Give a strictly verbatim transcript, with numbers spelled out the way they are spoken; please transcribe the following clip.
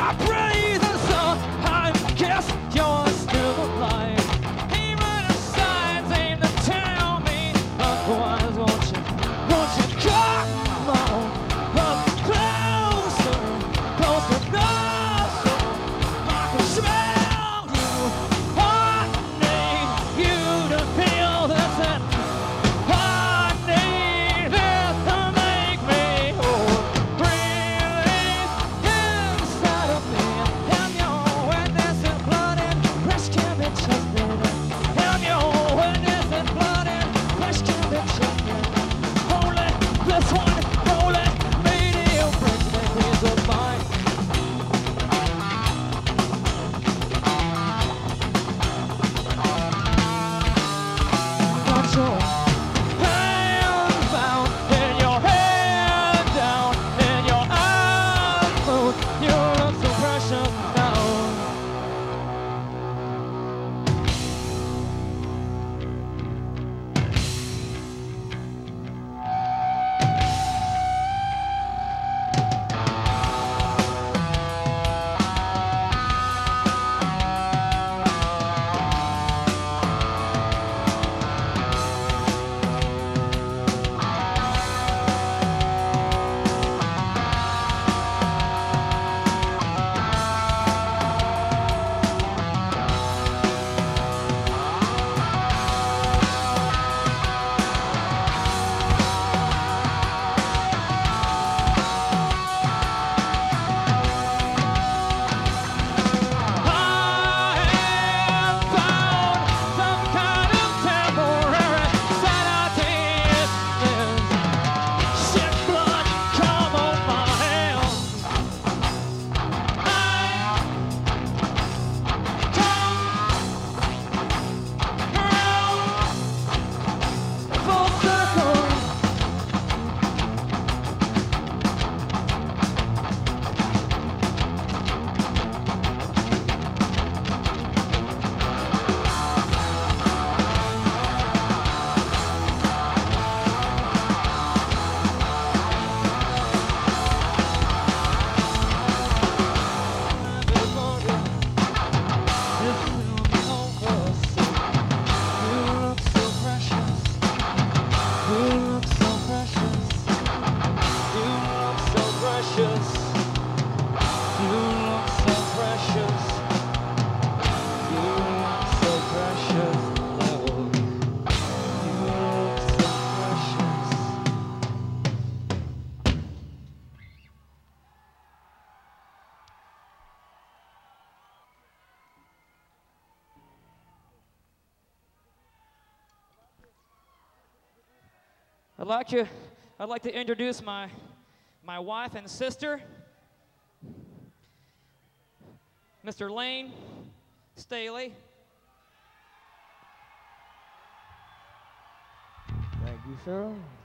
I breathe the sun. I guess you're still alive. Even the signs aim to tell me otherwise. Won't you, won't you come on, come closer, closer, closer? I can smell you. I need you to feel this, and I need this to make me whole. Breathe inside of me. I'm your witness in blood and flesh can be trusted. I'm your witness in blood and flesh can be trusted. Holy, this one, holy, radio breaks the peace of mind. Got your hand found in your head down in your eyes closed. You look so precious now. I have found some kind of temporary sanity. Sick blood come on my hands. I come round full circle. This morning, this will be over soon. You look so precious. You look so precious. You look so precious. You look so precious. You look so precious. Lord. You look so precious. I'd like to, I'd like to introduce my, my wife and sister, Mister Lane Staley. Thank you, sir.